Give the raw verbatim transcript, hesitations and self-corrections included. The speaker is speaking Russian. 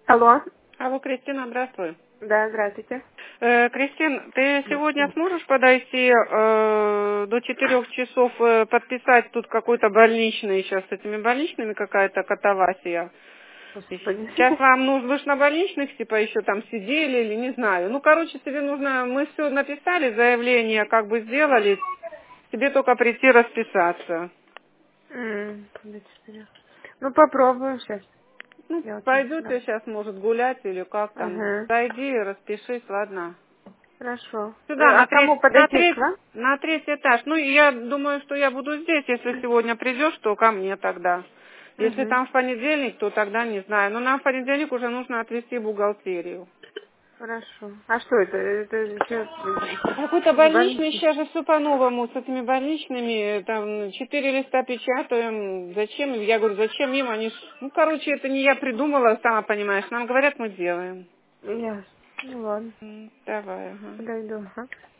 Алло. Алло, Кристина, здравствуй. Да, здравствуйте. Э, Кристин, ты сегодня сможешь подойти э, до четырех часов э, подписать тут какой-то больничный, сейчас с этими больничными какая-то катавасия? Господи. Сейчас вам нужно, вы ж на больничных типа еще там сидели или не знаю. Ну, короче, тебе нужно, мы все написали, заявление как бы сделали, тебе только прийти расписаться. М, до четырех. Ну, попробую сейчас. Ну, Сделайте, да. пойдете сейчас, может, гулять или как там. Ага. Зайди, распишись, ладно. Хорошо. Э, Сюда, А на к кому треть, на подойти? К треть, вам? на третий этаж. Ну, я думаю, что я буду здесь. Если сегодня придешь, то ко мне тогда. Если Угу. там в понедельник, то тогда не знаю. Но нам в понедельник уже нужно отвезти бухгалтерию. Хорошо. А что это? Это что? Какой-то Не больничный, больничный? сейчас же все по-новому, с этими больничными, там, четыре листа печатаем, зачем, им? Я говорю, зачем им, они, ж- ну, короче, это не я придумала, сама понимаешь, нам говорят, мы делаем. Ясно. Ну ладно. М, Давай, ага. Подойду. Ага.